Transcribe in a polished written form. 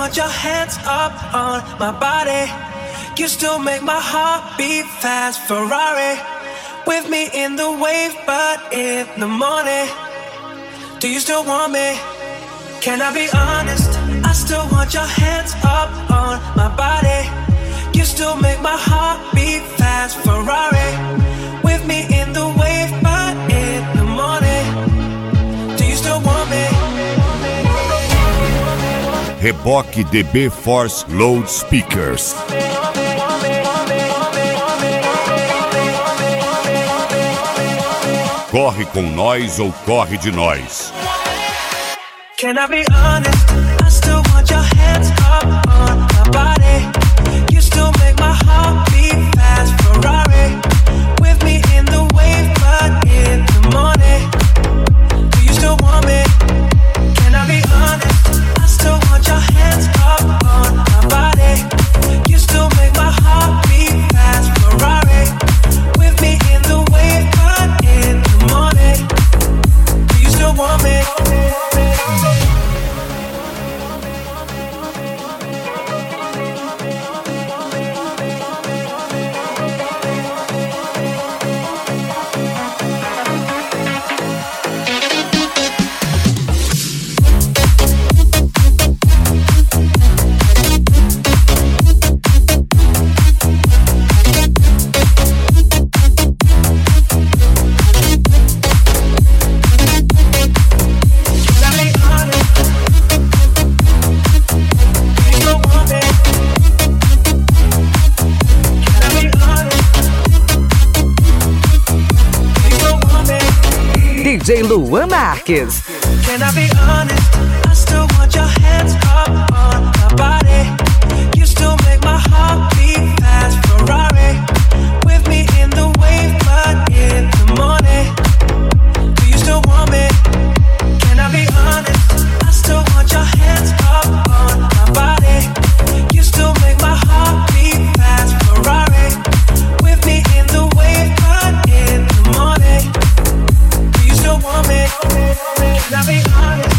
want your hands up on my body. You still make my heart beat fast. Ferrari, with me in the wave, but in the morning. Do you still want me? Can I be honest? I still want your hands up on my body. You still make my heart beat fast. Ferrari, with me in the wave, but in the morning. Do you still want me? Reboque DB Force Loud Speakers. Corre com nós ou corre de nós. Can I be honest? I still want your hands up on my body. You still make my heart beat fast. Ferrari, with me in the wave, but in the morning. Do you still want me? Can I be honest? I still want your hands up on my body. You still make my heart beat fast. Ferrari, with me in the wave, but in the morning. Do you still want me? DJ Luan Marques. Can I be honest? I still want your hands up on my body. You still make my heart beat fast. Ferrari, with me in the wave, but in the morning. Do you still want me? Can I be honest? I still want your hands up on my body. You still make my heart beat fast. Ferrari, with me in the wave, but in the morning. Do you still want me? Can I be honest?